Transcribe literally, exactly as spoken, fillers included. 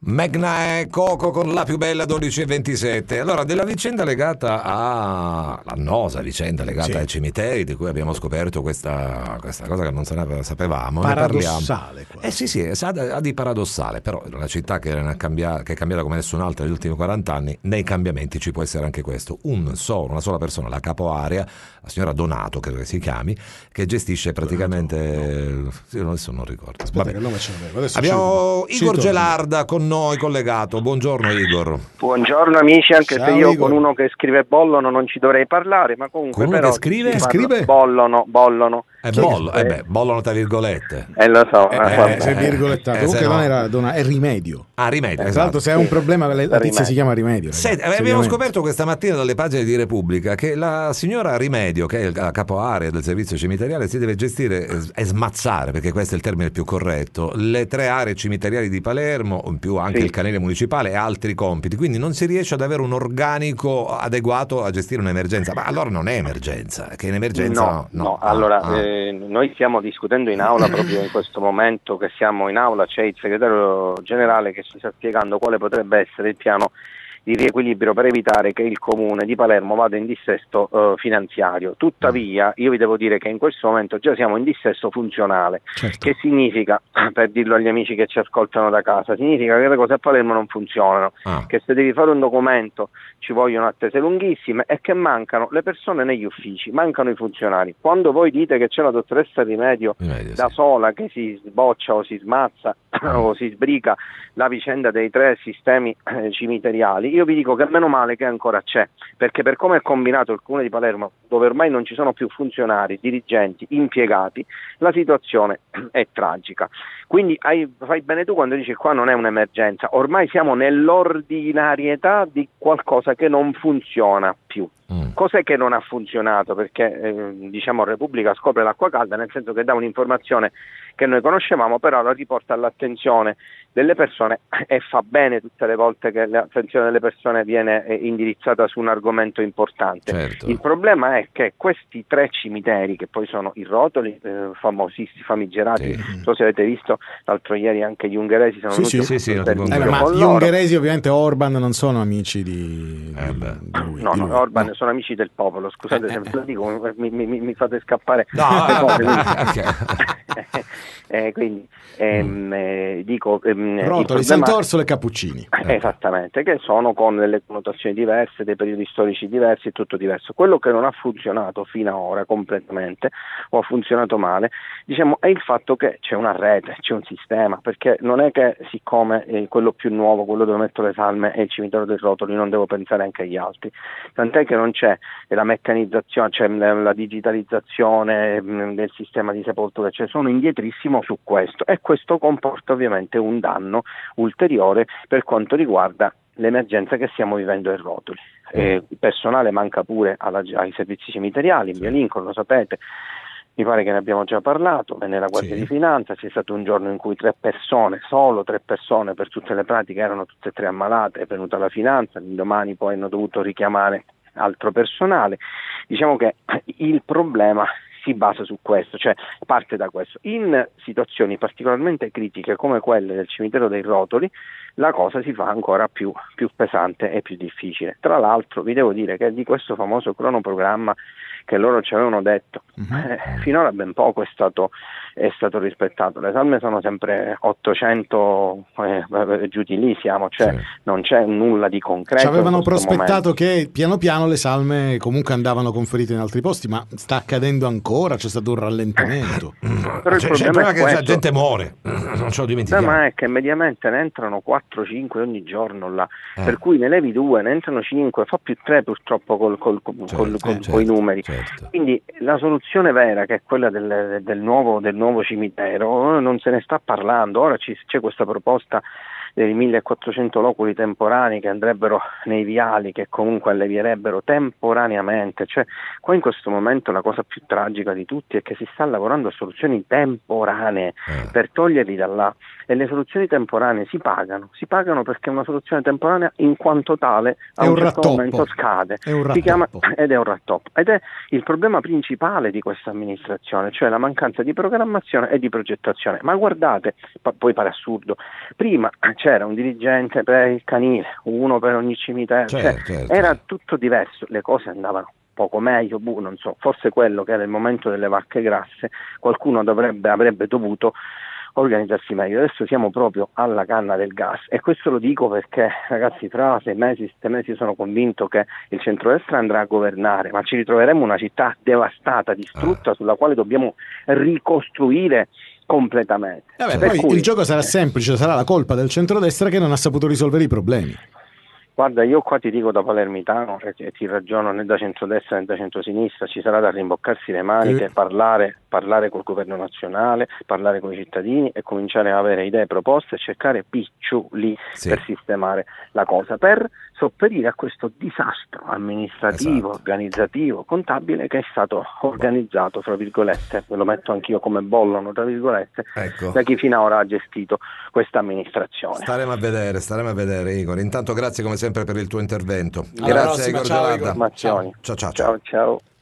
Magna e Coco con La più bella dodici e ventisette. Allora, della vicenda legata a l'annosa vicenda legata sì. ai cimiteri, di cui abbiamo scoperto questa, questa cosa che non sapevamo, paradossale eh sì sì, ha di paradossale, però una città che è, cambiata, che è cambiata come nessun'altra negli ultimi quaranta anni, nei cambiamenti ci può essere anche questo. Un solo, una sola persona, la capo area, la signora Donato, credo che si chiami, che gestisce praticamente no. Sì, adesso non ricordo. Aspetta, che nome ce adesso abbiamo ci... Igor ci Gelarda con noi collegato. Buongiorno Igor. Buongiorno amici, anche Ciao, se io Igor. con uno che scrive bollono non ci dovrei parlare, ma comunque con uno però che scrive? Che scrive? bollono, bollono. Eh, bollo, eh beh, bollono tra virgolette. Eh lo so, eh, eh, eh, se è virgolettato. Eh, Comunque se non no... era dona, è rimedio. Ah, rimedio, eh, esatto. Tra l'altro se hai un problema la tizia rimedio. si chiama Rimedio. Senti, abbiamo scoperto questa mattina dalle pagine di Repubblica che la signora Rimedio, che è la capo area del servizio cimiteriale, si deve gestire e smazzare, perché questo è il termine più corretto, le tre aree cimiteriali di Palermo, in più anche sì. il canile municipale e altri compiti, quindi non si riesce ad avere un organico adeguato a gestire un'emergenza. Ma allora non è emergenza, che in emergenza no, no, no. Ah, allora ah. Eh, noi stiamo discutendo in aula proprio in questo momento che siamo in aula, c'è il segretario generale che ci sta spiegando quale potrebbe essere il piano di riequilibrio per evitare che il comune di Palermo vada in dissesto uh, finanziario. Tuttavia io vi devo dire che in questo momento già siamo in dissesto funzionale, certo. Che significa, per dirlo agli amici che ci ascoltano da casa, significa che le cose a Palermo non funzionano, Ah. che se devi fare un documento ci vogliono attese lunghissime e che mancano le persone negli uffici, mancano i funzionari. Quando voi dite che c'è la dottoressa Rimedio, Rimedio da sì. sola che si sboccia o si smazza Ah. o si sbriga la vicenda dei tre sistemi eh, cimiteriali, io vi dico che meno male che ancora c'è, perché per come è combinato il comune di Palermo, dove ormai non ci sono più funzionari, dirigenti, impiegati, la situazione è tragica. Quindi hai, fai bene tu quando dici qua non è un'emergenza, ormai siamo nell'ordinarietà di qualcosa che non funziona più. Mm. Cos'è che non ha funzionato? Perché eh, diciamo Repubblica scopre l'acqua calda, nel senso che dà un'informazione che noi conoscevamo, però la riporta all'attenzione delle persone e fa bene tutte le volte che l'attenzione delle persone viene eh, indirizzata su un argomento importante. Certo. Il problema è che questi tre cimiteri, che poi sono i Rotoli, eh, famosissimi, famigerati, Sì. non so se avete visto, l'altro ieri anche gli ungheresi sono Sì, venuti sì, a sì, sì, fare no, un ti Eh, giro ma con gli loro. ungheresi ovviamente Orban non sono amici di, Eh di, beh. di lui. No, di no, lui. Orban No. sono amici del popolo, scusate Eh, se eh, ve lo dico, mi, mi, mi, mi fate scappare No, le vabbè, cose, vabbè, eh, quindi ehm, eh, dico ehm, il Rotoli, problema- Sant'Orsola e Cappuccini. Eh, esattamente, che sono con delle connotazioni diverse, dei periodi storici diversi e tutto diverso. Quello che non ha funzionato fino ad ora completamente o ha funzionato male, diciamo, è il fatto che c'è una rete, c'è un sistema, perché non è che siccome eh, quello più nuovo, quello dove metto le salme è il cimitero dei Rotoli, non devo pensare anche agli altri, tant'è che non c'è la meccanizzazione, c'è la, la digitalizzazione mh, del sistema di sepoltura, cioè sono indietrissimo su questo e questo comporta ovviamente un danno ulteriore per quanto riguarda l'emergenza che stiamo vivendo ai Rotoli. Eh, il personale manca pure alla, ai servizi cimiteriali, in via Lincoln, lo sapete, mi pare che ne abbiamo già parlato, e nella Guardia Sì. di Finanza c'è stato un giorno in cui tre persone, solo tre persone per tutte le pratiche, erano tutte e tre ammalate, è venuta la finanza, l'indomani poi hanno dovuto richiamare altro personale. Diciamo che il problema si basa su questo, cioè parte da questo. In situazioni particolarmente critiche come quelle del cimitero dei Rotoli, la cosa si fa ancora più, più pesante e più difficile. Tra l'altro vi devo dire che di questo famoso cronoprogramma che loro ci avevano detto, Uh-huh. eh, finora ben poco è stato, è stato rispettato. Le salme sono sempre ottocento, eh, giù di lì siamo, cioè Sì. non c'è nulla di concreto. Ci avevano in questo prospettato momento. che piano piano le salme comunque andavano conferite in altri posti, ma sta accadendo ancora, c'è stato un rallentamento. Però il C'è, c'è il problema problema è che la questo. gente muore, non ce lo No, dimentichiamo. ma è che mediamente ne entrano quattro cinque ogni giorno là, Eh. per cui ne levi due, ne entrano cinque, fa più tre purtroppo col, col, col, Certo, col, col, certo, coi numeri. certo. Quindi la soluzione vera, che è quella del, del, nuovo, del nuovo cimitero, non se ne sta parlando. Ora ci, c'è questa proposta dei millequattrocento loculi temporanei che andrebbero nei viali, che comunque allevierebbero temporaneamente. Cioè, qua in questo momento la cosa più tragica di tutti è che si sta lavorando a soluzioni temporanee Eh. per toglierli da là. e le soluzioni temporanee si pagano, si pagano perché una soluzione temporanea in quanto tale a è un, un certo rattoppo. momento scade, È un si chiama, rattoppo. ed è un rattoppo, ed è il problema principale di questa amministrazione, cioè la mancanza di programmazione e di progettazione. Ma guardate, poi pare assurdo, prima c'era un dirigente per il canile, uno per ogni cimitero, Certo, cioè, certo. era tutto diverso, le cose andavano poco meglio, buh, non so, forse quello che era il momento delle vacche grasse, qualcuno dovrebbe, avrebbe dovuto organizzarsi meglio. Adesso siamo proprio alla canna del gas, e questo lo dico perché, ragazzi, tra sei mesi, sette mesi sono convinto che il centrodestra andrà a governare, ma ci ritroveremo una città devastata, distrutta, ah. sulla quale dobbiamo ricostruire completamente. Vabbè, poi cui, il gioco sarà semplice, sarà la colpa del centrodestra che non ha saputo risolvere i problemi. Guarda, io qua ti dico da palermitano e, e ti ragiono né da centrodestra né da centrosinistra, ci sarà da rimboccarsi le maniche, eh. parlare, parlare col governo nazionale, parlare con i cittadini e cominciare a avere idee, proposte e cercare piccioli sì. per sistemare la cosa, per sopperire a questo disastro amministrativo, esatto. organizzativo, contabile che è stato organizzato, tra virgolette, ve lo metto anch'io come bollono, tra virgolette, ecco. da chi fino ad ora ha gestito questa amministrazione. Staremo a vedere, staremo a vedere, Igor. Intanto grazie come sempre per il tuo intervento. Alla Grazie prossima, Igor ciao, Gelarda. Igor. Ciao ciao ciao. ciao, ciao.